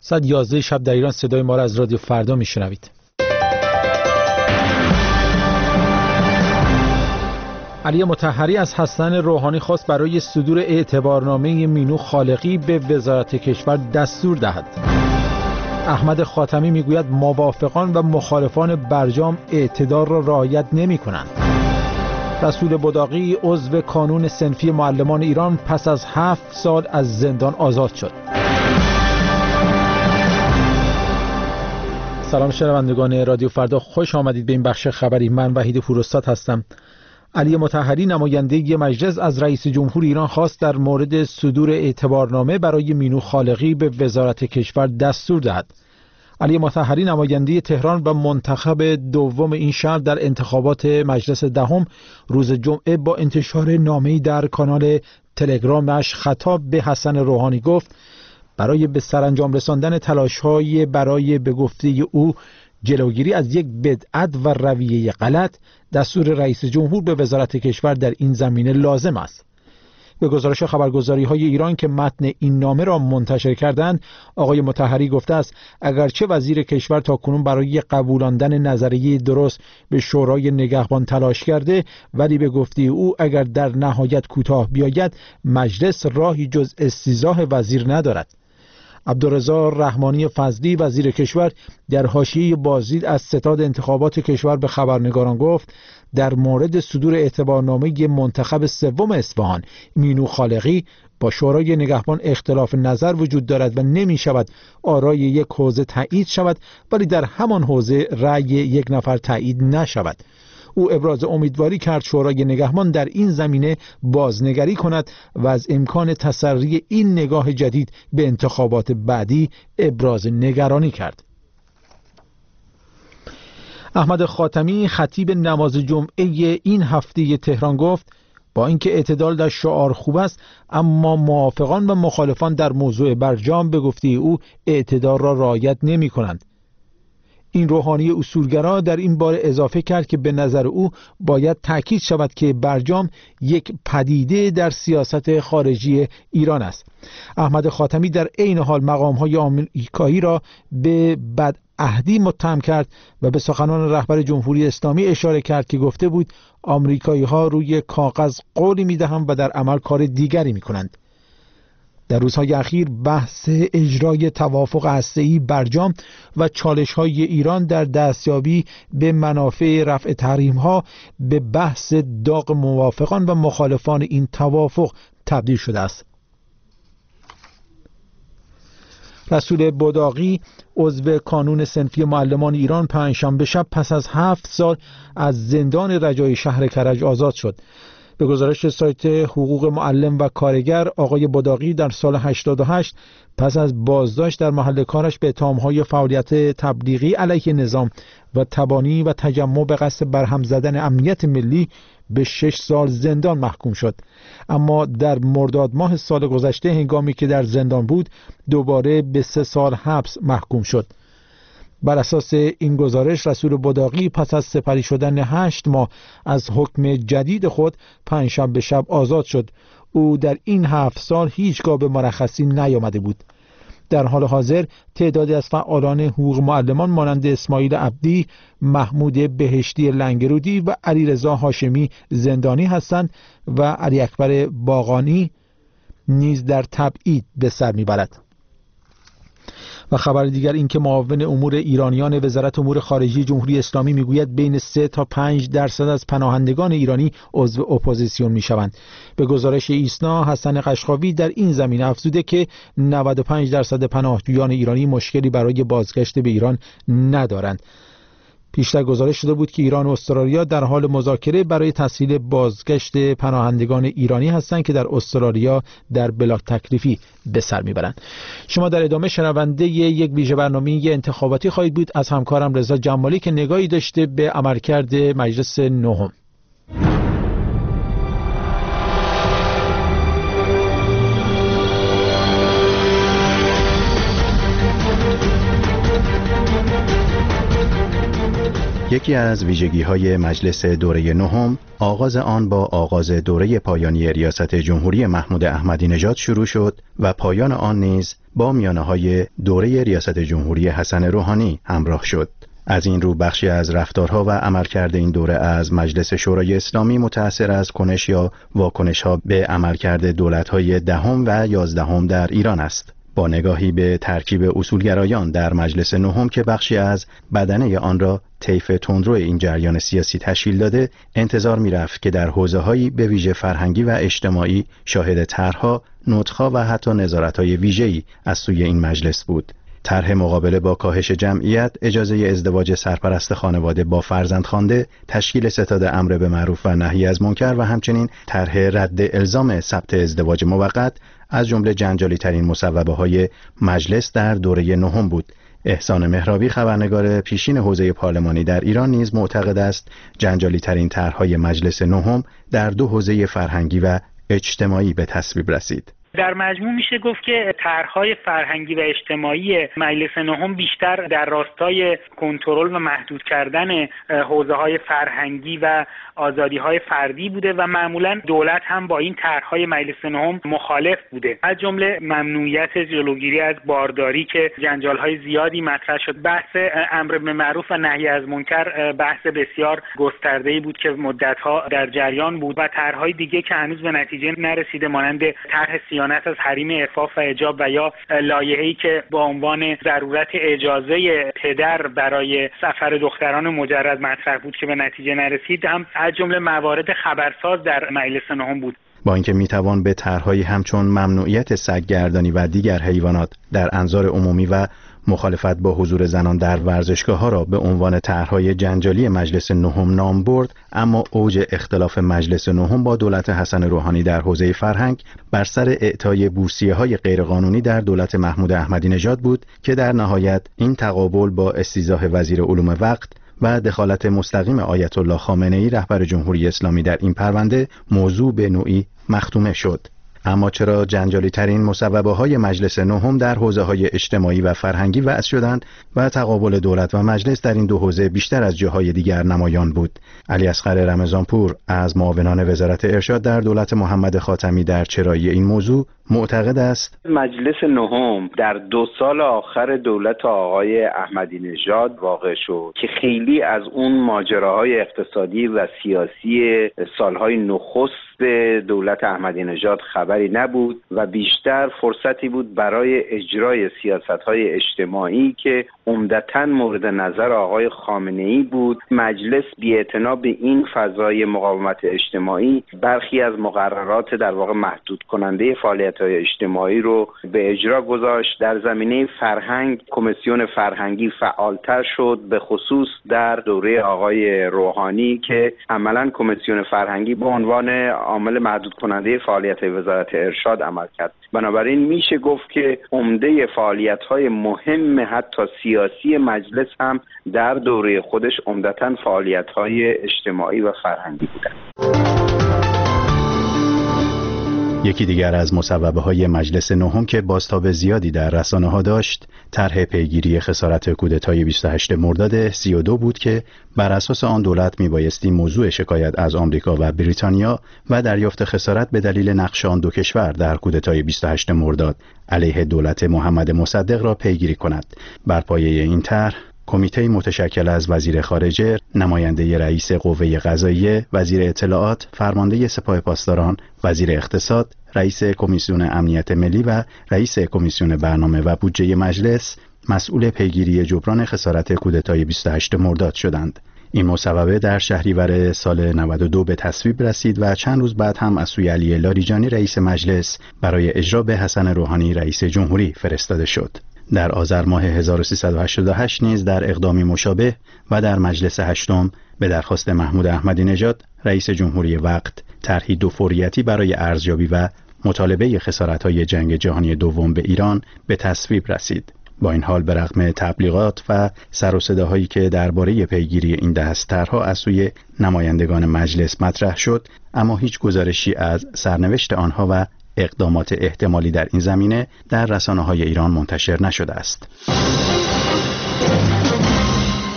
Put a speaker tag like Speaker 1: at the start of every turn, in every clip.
Speaker 1: ساعت 11 شب در ایران صدای ما را از رادیو فردا میشنوید. علی مطهری از حسن روحانی خواست برای صدور اعتبارنامه مینو خالقی به وزارت کشور دستور دهد. احمد خاتمی میگوید موافقان و مخالفان برجام اعتدال را رعایت نمی کنند. رسول بداقی عضو کانون صنفی معلمان ایران پس از 7 سال از زندان آزاد شد. سلام شنوندگان رادیو فردا، خوش آمدید به این بخش خبری. من وحید پوراستاد هستم. علی مطهری نماینده مجلس از رئیس جمهور ایران خواست در مورد صدور اعتبارنامه برای مینو خالقی به وزارت کشور دستور دهد. علی مطهری نماینده تهران و منتخب دوم این شهر در انتخابات مجلس دهم روز جمعه با انتشار نامه‌ای در کانال تلگرامش خطاب به حسن روحانی گفت برای به سرانجام رساندن تلاش‌های برای به گفته او جلوگیری از یک بدعت و رویه غلط، دستور رئیس جمهور به وزارت کشور در این زمینه لازم است. به گزارش خبرگزاری‌های ایران که متن این نامه را منتشر کردند، آقای مطهری گفته است اگرچه وزیر کشور تاکنون برای قبولاندن نظریه درست به شورای نگهبان تلاش کرده، ولی به گفته او اگر در نهایت کوتاه بیاید مجلس راهی جز استیضاح وزیر ندارد. عبدالرضا رحمانی فضلی وزیر کشور در حاشیه بازدید از ستاد انتخابات کشور به خبرنگاران گفت در مورد صدور اعتبارنامه منتخب سوم اصفهان مینو خالقی با شورای نگهبان اختلاف نظر وجود دارد و نمی شود آرای یک حوزه تایید شود ولی در همان حوزه رأی یک نفر تایید نشود. او ابراز امیدواری کرد شورای نگهبان در این زمینه بازنگری کند و از امکان تسری این نگاه جدید به انتخابات بعدی ابراز نگرانی کرد. احمد خاتمی خطیب نماز جمعه این هفته تهران گفت با اینکه اعتدال در شعار خوب است، اما موافقان و مخالفان در موضوع برجام به گفته او اعتدال را رعایت نمی کنند. این روحانی اصولگرا در این باره اضافه کرد که به نظر او باید تأکید شود که برجام یک پدیده در سیاست خارجی ایران است. احمد خاتمی در عین حال مقام‌های آمریکایی را به بدعهدی متهم کرد و به سخنان رهبر جمهوری اسلامی اشاره کرد که گفته بود آمریکایی‌ها روی کاغذ قولی می‌دهند و در عمل کار دیگری می‌کنند. در روزهای اخیر بحث اجرای توافق هسته‌ای برجام و چالش‌های ایران در دستیابی به منافع رفع تحریم‌ها به بحث داغ موافقان و مخالفان این توافق تبدیل شده است. رسول بداقی عضو کانون صنفی معلمان ایران پنجشنبه شب پس از 7 سال از زندان رجای شهر کرج آزاد شد. به گزارش سایت حقوق معلم و کارگر، آقای بداقی در سال 88 پس از بازداشت در محل کارش به اتهام‌های فعالیت تبلیغی علیه نظام و تبانی و تجمع به قصد برهم زدن امنیت ملی به 6 سال زندان محکوم شد، اما در مرداد ماه سال گذشته هنگامی که در زندان بود دوباره به 3 سال حبس محکوم شد. بر اساس این گزارش رسول بداقی پس از سپری شدن 8 ماه از حکم جدید خود پنجشنبه شب آزاد شد. او در این 7 سال هیچگاه به مرخصی نیامده بود. در حال حاضر تعدادی از فعالان حقوق معلمان مانند اسماعیل عبدی، محمود بهشتی لنگرودی و علیرضا هاشمی زندانی هستند و علی اکبر باقانی نیز در تبعید به سر میبرد. و خبر دیگر این که معاون امور ایرانیان وزارت امور خارجه جمهوری اسلامی میگوید بین 3 تا 5% از پناهندگان ایرانی عضو اپوزیسیون میشوند. به گزارش ایسنا، حسن قشقاوی در این زمینه افزوده که 95% پناهجویان ایرانی مشکلی برای بازگشت به ایران ندارند. پیشتر گزارش شده بود که ایران و استرالیا در حال مذاکره برای تسهیل بازگشت پناهندگان ایرانی هستند که در استرالیا در بلاک تکلیفی به سر میبرند. شما در ادامه شنونده یک ویژه برنامه انتخاباتی خواهید بود از همکارم رضا جمالی که نگاهی داشته به عملکرد مجلس نهم.
Speaker 2: یکی از ویژگی‌های مجلس دوره نهم آغاز آن با آغاز دوره پایانی ریاست جمهوری محمود احمدی نژاد شروع شد و پایان آن نیز با میانه‌های دوره ریاست جمهوری حسن روحانی همراه شد. از این رو بخشی از رفتارها و عملکرد این دوره از مجلس شورای اسلامی متأثر از کنش یا واکنش‌ها به عملکرد دولت‌های دهم و 11 در ایران است. با نگاهی به ترکیب اصولگرایان در مجلس نهم که بخشی از بدنه آن را طیف تندرو این جریان سیاسی تشکیل داده، انتظار می‌رفت که در حوزه‌هایی به ویژه فرهنگی و اجتماعی شاهد طرح‌ها، نطق‌ها و حتی نظارت‌های ویژه‌ای از سوی این مجلس بود. طرح مقابله با کاهش جمعیت، اجازه ازدواج سرپرست خانواده با فرزند خوانده، تشکیل ستاد امر به معروف و نهی از منکر و همچنین طرح رد الزام ثبت ازدواج موقت از جمله جنجالی ترین مصوبه های مجلس در دوره نهم بود. احسان مهرابی، خبرنگار پیشین حوزه پارلمانی در ایران، نیز معتقد است جنجالی ترین طرح‌های مجلس نهم در دو حوزه فرهنگی و اجتماعی به تصویب رسید.
Speaker 3: در مجموع میشه گفت که طرح‌های فرهنگی و اجتماعی مجلس نهم بیشتر در راستای کنترل و محدود کردن حوزه‌های فرهنگی و آزادی‌های فردی بوده و معمولاً دولت هم با این طرح‌های مجلس نهم مخالف بوده. از جمله ممنوعیت جلوگیری از بارداری که جنجال‌های زیادی مطرح شد. بحث امر به معروف و نهی از منکر بحث بسیار گسترده‌ای بود که مدت‌ها در جریان بود و طرح‌های دیگه که هنوز به نتیجه نرسیده مانند طرح صیانت از حریم عفاف و حجاب و یا لایحه‌ای که با عنوان ضرورت اجازه پدر برای سفر دختران مجرد مطرح بود که به نتیجه نرسید، هم از جمله موارد خبرساز در مجلس نهم بود.
Speaker 2: با اینکه میتوان به طرح‌هایی همچون ممنوعیت سگ‌گردانی و دیگر حیوانات در انظار عمومی و مخالفت با حضور زنان در ورزشگاه‌ها را به عنوان طرح‌های جنجالی مجلس نهم نام برد، اما اوج اختلاف مجلس نهم با دولت حسن روحانی در حوزه فرهنگ بر سر اعطای بورسیه‌های غیرقانونی در دولت محمود احمدی نژاد بود که در نهایت این تقابل با استیضاح وزیر علوم وقت و دخالت مستقیم آیت الله خامنه‌ای رهبر جمهوری اسلامی در این پرونده موضوع به نوعی مختومه شد. اما چرا جنجالی ترین مصوبه های مجلس نهم در حوزه های اجتماعی و فرهنگی وضع شدند و تقابل دولت و مجلس در این دو حوزه بیشتر از جاهای دیگر نمایان بود؟ علی اصغر رمضانپور از معاونان وزارت ارشاد در دولت محمد خاتمی در چرایی این موضوع معتقد است
Speaker 4: مجلس نهم در 2 سال آخر دولت آقای احمدی نژاد واقع شد که خیلی از اون ماجراهای اقتصادی و سیاسی سالهای نخست دولت احمدی نژاد خبری نبود و بیشتر فرصتی بود برای اجرای سیاست‌های اجتماعی که عمدتاً مورد نظر آقای خامنه‌ای بود. مجلس بی‌اعتنا به این فضای مقاومت اجتماعی برخی از مقررات در واقع محدود کننده فعالیت‌های اجتماعی رو به اجرا گذاشت. در زمینه فرهنگ کمیسیون فرهنگی فعالتر شد، به خصوص در دوره آقای روحانی که عملاً کمیسیون فرهنگی به عنوان عامل محدود کننده فعالیت وزارت ارشاد عمل کرد. بنابراین میشه گفت که عمده فعالیت‌های مهم حتی سیاسی مجلس هم در دوره خودش عمدتاً فعالیت‌های اجتماعی و فرهنگی بودند.
Speaker 2: یکی دیگر از مصوبه‌های مجلس نهم که بازتاب زیادی در رسانه‌ها داشت، طرح پیگیری خسارت کودتای 28 مرداد 32 بود که بر اساس آن دولت میبایستی موضوع شکایت از آمریکا و بریتانیا و دریافت خسارت به دلیل نقش آن دو کشور در کودتای 28 مرداد علیه دولت محمد مصدق را پیگیری کند. بر پایه این طرح کمیته متشکل از وزیر خارجه، نماینده رئیس قوه قضاییه، وزیر اطلاعات، فرمانده سپاه پاسداران، وزیر اقتصاد، رئیس کمیسیون امنیت ملی و رئیس کمیسیون برنامه و بودجه مجلس مسئول پیگیری جبران خسارت کودتای 28 مرداد شدند. این مصوبه در شهریور سال 92 به تصویب رسید و چند روز بعد هم از سوی علی لاریجانی رئیس مجلس برای اجرا به حسن روحانی رئیس جمهوری فرستاده شد. در آذر ماه 1388 نیز در اقدامی مشابه و در مجلس هشتم به درخواست محمود احمدی نژاد رئیس جمهوری وقت طرحی دو فوریتی برای ارزیابی و مطالبه خسارت‌های جنگ جهانی دوم به ایران به تصویب رسید. با این حال به رغم تبلیغات و سر و صداهایی که درباره پیگیری این دست طرح‌ها از سوی نمایندگان مجلس مطرح شد، اما هیچ گزارشی از سرنوشت آنها و اقدامات احتمالی در این زمینه در رسانه‌های ایران منتشر نشده است.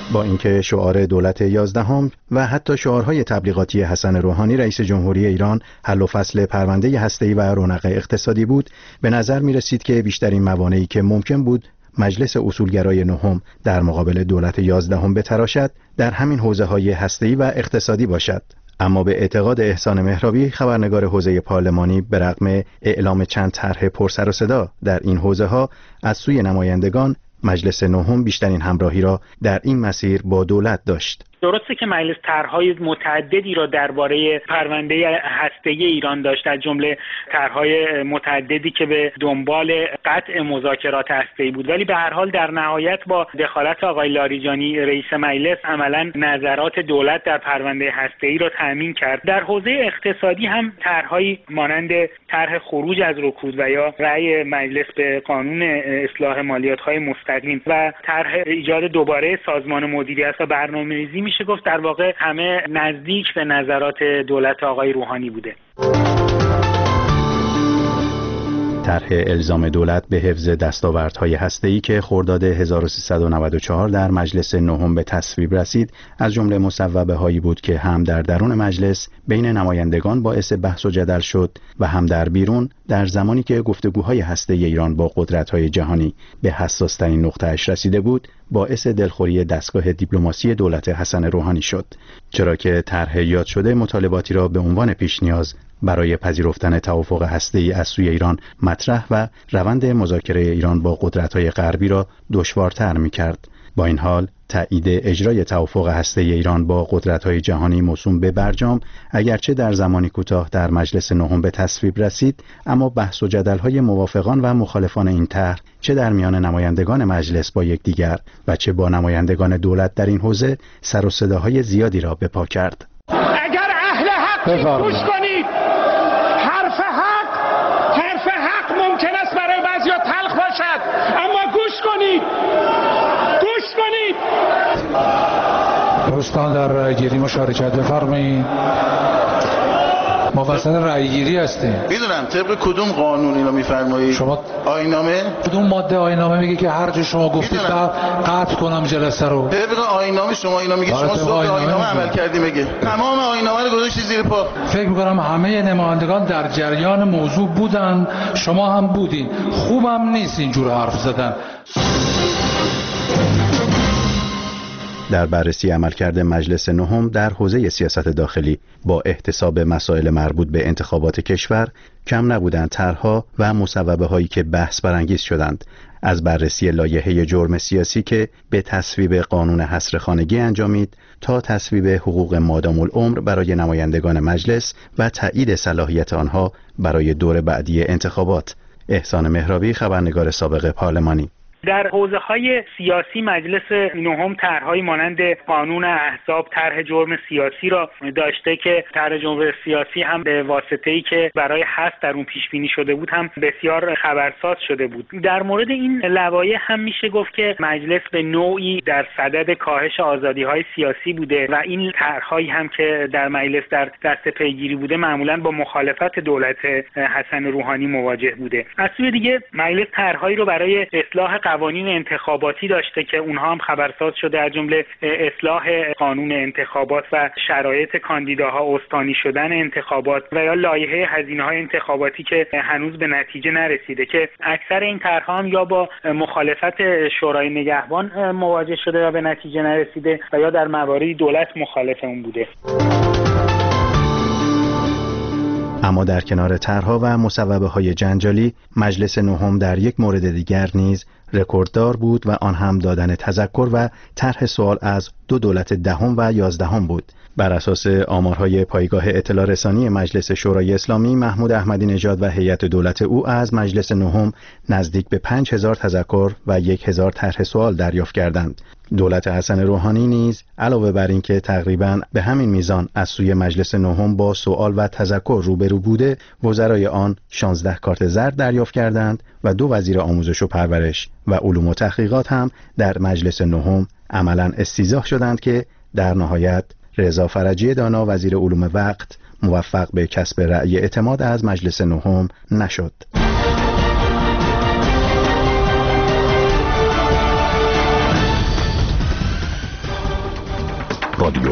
Speaker 2: با اینکه شعار دولت 11 و حتی شعارهای تبلیغاتی حسن روحانی رئیس جمهوری ایران حل و فصل پرونده هسته‌ای و رونق اقتصادی بود، به نظر می رسید که بیشترین موانعی که ممکن بود مجلس اصولگرای نهم در مقابل دولت 11 بتراشد در همین حوزه‌های هسته‌ای و اقتصادی باشد. اما به اعتقاد احسان مهرابی، خبرنگار حوزه پارلمانی، به رغم اعلام چند طرح پرسر و صدا در این حوزه‌ها از سوی نمایندگان، مجلس نهم بیشترین همراهی را در این مسیر با دولت داشت.
Speaker 3: درسته که مجلس طرح‌های متعددی را درباره پرونده هسته‌ای ایران داشت، از جمله طرح‌های متعددی که به دنبال قطع مذاکرات هسته‌ای بود، ولی به هر حال در نهایت با دخالت آقای لاریجانی رئیس مجلس عملاً نظرات دولت در پرونده هسته‌ای را تأمین کرد. در حوزه اقتصادی هم طرح‌هایی مانند طرح خروج از رکود و یا رأی مجلس به قانون اصلاح مالیات‌های مستقیم و طرح ایجاد دوباره سازمان مدیریت و برنامه‌ریزی میشه گفت در واقع همه نزدیک به نظرات دولت آقای روحانی بوده.
Speaker 2: طرح الزام دولت به حفظ دستاوردهای هسته‌ای که خرداد 1394 در مجلس نهم به تصویب رسید، از جمله مصوبه‌هایی بود که هم در درون مجلس بین نمایندگان باعث بحث و جدل شد و هم در بیرون در زمانی که گفتگوهای هسته‌ای ایران با قدرت‌های جهانی به حساس‌ترین نقطه‌اش رسیده بود، باعث دلخوری دستگاه دیپلماسی دولت حسن روحانی شد. چرا که طرح یاد شده مطالباتی را به عنوان پیش نیاز برای پذیرفتن توافق هسته‌ای از سوی ایران مطرح و روند مذاکره ایران با قدرت‌های غربی را دشوارتر می‌کرد. با این حال تایید اجرای توافق هسته‌ای ایران با قدرت‌های جهانی موسوم به برجام، اگرچه در زمانی کوتاه در مجلس نهم به تصویب رسید، اما بحث و جدل‌های موافقان و مخالفان این طرح چه در میان نمایندگان مجلس با یکدیگر و چه با نمایندگان دولت در این حوزه سر و صداهای زیادی را به پا کرد.
Speaker 5: اگر اهل حق گوش کنید، حرف حق ممکن است برای بعضیا تلخ باشد، اما گوش کنید.
Speaker 6: دوستان در رأی‌گیری مشارکت بفرمایید. ما وسط رأی‌گیری هستیم.
Speaker 7: میدونم طبق کدوم قانون اینو میفرمایید؟
Speaker 6: شما
Speaker 7: آیین‌نامه؟
Speaker 6: کدوم ماده آیین‌نامه میگه که هر جا شما گفتید قطع کنم جلسه رو؟
Speaker 7: طبق آیین‌نامه شما اینا میگید، شما صبح آیین‌نامه عمل کردی میگه. تمام آیین‌نامه رو گذاشتی زیر پا.
Speaker 6: فکر می‌کنم همه نمایندگان در جریان موضوع بودن، شما هم بودین. خوبم نیست اینجور حرف زدن.
Speaker 2: در بررسی عملکرد مجلس نهم در حوزه سیاست داخلی با احتساب مسائل مربوط به انتخابات کشور، کم نبودند طرح‌ها و مصوبه‌هایی که بحث برانگیز شدند، از بررسی لایحه جرم سیاسی که به تصویب قانون حصر خانگی انجامید تا تصویب حقوق مادام العمر برای نمایندگان مجلس و تایید صلاحیت آنها برای دور بعدی انتخابات. احسان مهرابی، خبرنگار سابق پارلمانی.
Speaker 3: در حوزه‌های سیاسی مجلس نهم طرح‌های مانند قانون احزاب، طرح جرم سیاسی را داشته که طرح جرم سیاسی هم به واسطه‌ای که برای حذف در اون پیش بینی شده بود هم بسیار خبرساز شده بود. در مورد این لوایح هم میشه گفت که مجلس به نوعی در صدد کاهش آزادی‌های سیاسی بوده و این طرح‌هایی هم که در مجلس در دست پیگیری بوده معمولاً با مخالفت دولت حسن روحانی مواجه بوده. از سوی دیگه مجلس طرح‌هایی رو برای اصلاح قوانین انتخاباتی داشته که اونها هم خبرساز شده، از جمله اصلاح قانون انتخابات و شرایط کاندیداها استانی شدن انتخابات و یا لایحه هزینه‌های انتخاباتی که هنوز به نتیجه نرسیده که اکثر این طرح‌ها هم یا با مخالفت شورای نگهبان مواجه شده و به نتیجه نرسیده و یا در مواردی دولت مخالف اون بوده.
Speaker 2: اما در کنار طرح‌ها و مصوبه‌های جنجالی، مجلس نهم در یک مورد دیگر نیز رکورددار بود و آن هم دادن تذکر و طرح سوال از دو دولت دهم و 11 بود. بر اساس آمارهای پایگاه اطلاع رسانی مجلس شورای اسلامی، محمود احمدی نژاد و هیئت دولت او از مجلس نهم نزدیک به 5000 تذکر و 1000 طرح سوال دریافت کردند. دولت حسن روحانی نیز علاوه بر اینکه تقریباً به همین میزان از سوی مجلس نهم با سوال و تذکر روبرو بوده، وزرای آن 16 کارت زرد دریافت کردند و 2 وزیر آموزش و پرورش و علوم و تحقیقات هم در مجلس نهم عملاً استیضاح شدند که در نهایت رضا فرجی دانا وزیر علوم وقت موفق به کسب رأی اعتماد از مجلس نهم نشد.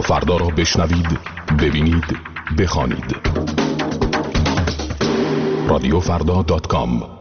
Speaker 8: فردا را بشنوید، ببینید، بخوانید. رادیوفردا.com